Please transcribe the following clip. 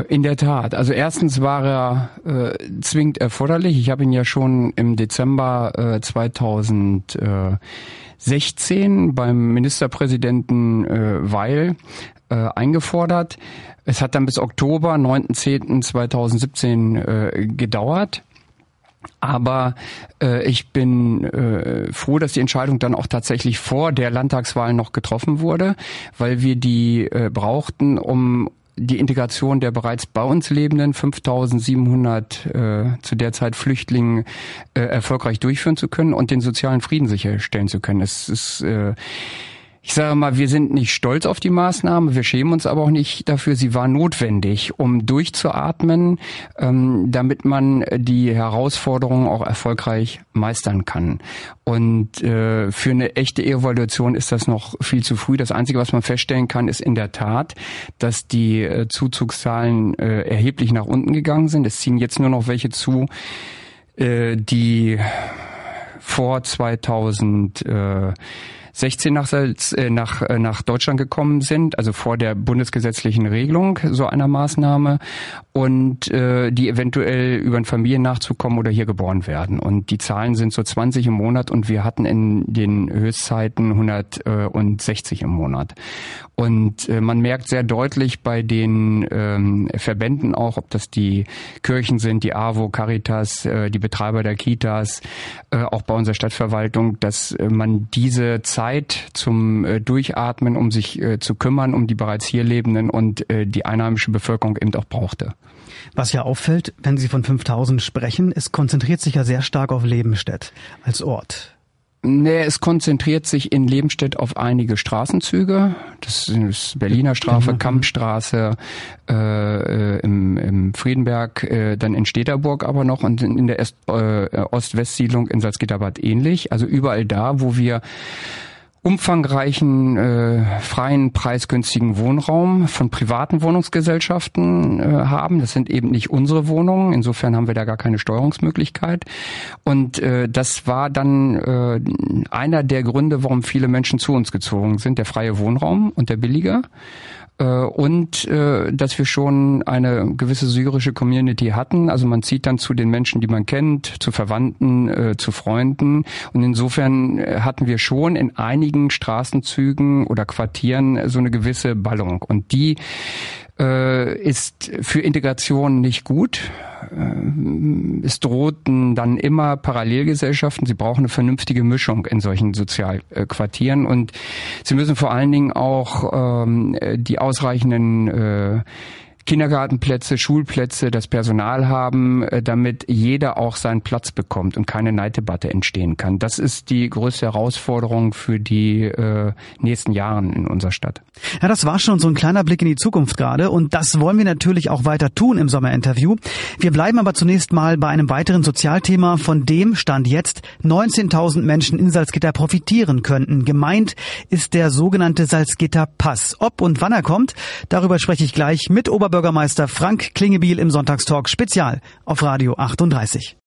In der Tat. Also erstens war er zwingend erforderlich. Ich habe ihn ja schon im Dezember 2016 beim Ministerpräsidenten Weil eingefordert. Es hat dann bis Oktober, 9.10.2017 gedauert. Aber ich bin froh, dass die Entscheidung dann auch tatsächlich vor der Landtagswahl noch getroffen wurde, weil wir die brauchten, um die Integration der bereits bei uns lebenden 5.700 zu der Zeit Flüchtlingen erfolgreich durchführen zu können und den sozialen Frieden sicherstellen zu können. Es ist ich sage mal, wir sind nicht stolz auf die Maßnahme, wir schämen uns aber auch nicht dafür. Sie war notwendig, um durchzuatmen, damit man die Herausforderungen auch erfolgreich meistern kann. Und für eine echte Evaluation ist das noch viel zu früh. Das Einzige, was man feststellen kann, ist in der Tat, dass die Zuzugszahlen erheblich nach unten gegangen sind. Es ziehen jetzt nur noch welche zu, die vor 2016 nach Deutschland gekommen sind, also vor der bundesgesetzlichen Regelung so einer Maßnahme und die eventuell über einen Familiennachzug kommen oder hier geboren werden. Und die Zahlen sind so 20 im Monat und wir hatten in den Höchstzeiten 160 im Monat. Und man merkt sehr deutlich bei den Verbänden auch, ob das die Kirchen sind, die AWO, Caritas, die Betreiber der Kitas, auch bei unserer Stadtverwaltung, dass man diese Zeit zum Durchatmen, um sich zu kümmern, um die bereits hier Lebenden und die einheimische Bevölkerung eben auch brauchte. Was ja auffällt, wenn Sie von 5.000 sprechen, es konzentriert sich ja sehr stark auf Lebenstedt als Ort. Nee, es konzentriert sich in Lebenstedt auf einige Straßenzüge. Das ist Berliner Straße, Kampstraße, im Friedenberg, dann in Städterburg aber noch und in der Ost-West-Siedlung in Salzgitter-Bad ähnlich. Also überall da, wo wir umfangreichen, freien, preisgünstigen Wohnraum von privaten Wohnungsgesellschaften haben. Das sind eben nicht unsere Wohnungen. Insofern haben wir da gar keine Steuerungsmöglichkeit. Und das war dann einer der Gründe, warum viele Menschen zu uns gezogen sind. Der freie Wohnraum und der billige. Und dass wir schon eine gewisse syrische Community hatten. Also man zieht dann zu den Menschen, die man kennt, zu Verwandten, zu Freunden. Und insofern hatten wir schon in einigen Straßenzügen oder Quartieren so eine gewisse Ballung. Und die ist für Integration nicht gut. Es drohten dann immer Parallelgesellschaften. Sie brauchen eine vernünftige Mischung in solchen Sozialquartieren und sie müssen vor allen Dingen auch die ausreichenden Kindergartenplätze, Schulplätze, das Personal haben, damit jeder auch seinen Platz bekommt und keine Neiddebatte entstehen kann. Das ist die größte Herausforderung für die nächsten Jahre in unserer Stadt. Ja, das war schon so ein kleiner Blick in die Zukunft gerade und das wollen wir natürlich auch weiter tun im Sommerinterview. Wir bleiben aber zunächst mal bei einem weiteren Sozialthema, von dem Stand jetzt 19.000 Menschen in Salzgitter profitieren könnten. Gemeint ist der sogenannte Salzgitter Pass. Ob und wann er kommt, darüber spreche ich gleich mit Oberbürgermeister Frank Klingebiel im Sonntagstalk Spezial auf Radio 38.